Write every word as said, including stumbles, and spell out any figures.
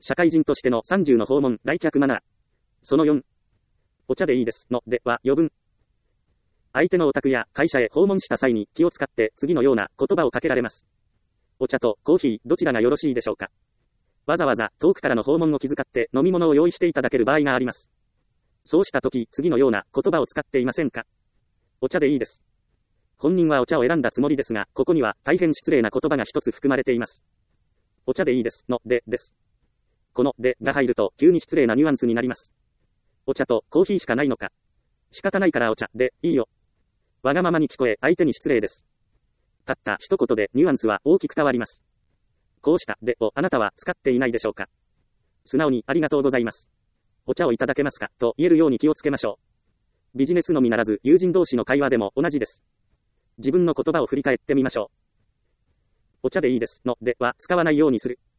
社会人としてのさんじゅうの訪問、来客マナー。そのよん。お茶でいいです。の、では、余分。相手のお宅や会社へ訪問した際に気を使って次のような言葉をかけられます。お茶とコーヒー、どちらがよろしいでしょうか。わざわざ遠くからの訪問を気遣って飲み物を用意していただける場合があります。そうしたとき、次のような言葉を使っていませんか。お茶でいいです。本人はお茶を選んだつもりですが、ここには大変失礼な言葉が一つ含まれています。お茶でいいです。の、で、です。この、で、が入ると急に失礼なニュアンスになります。お茶とコーヒーしかないのか。仕方ないからお茶でいいよ。わがままに聞こえ相手に失礼です。たった一言でニュアンスは大きく変わります。こうしたでをあなたは使っていないでしょうか。素直にありがとうございます。お茶をいただけますかと言えるように気をつけましょう。ビジネスのみならず友人同士の会話でも同じです。自分の言葉を振り返ってみましょう。お茶でいいですのでは使わないようにする。